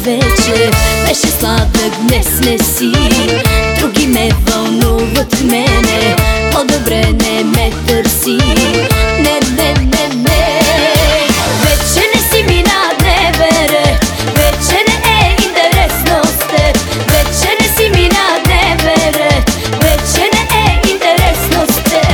вечер беше сладък, днес не си. Други ме вълнуват мене, по-добре не ме търси. Не, не, не, не. Вече не си ми на дневен ред, вече не е интересно с теб. Вече не си ми на дневен ред, вече не е интересно с теб.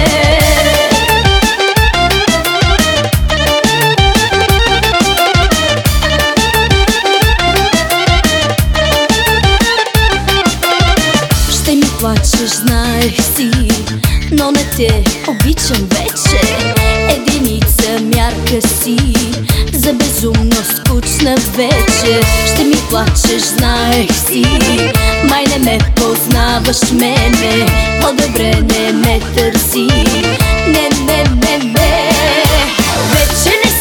Ще ми плачеш, знаех си, но не те обичам вече. Единица мярка си за безумно скучна вечер. Ще ми плачеш, знаех си, май не ме познаваш мене, по-добре не ме търси. Не, не, не, не. Вече не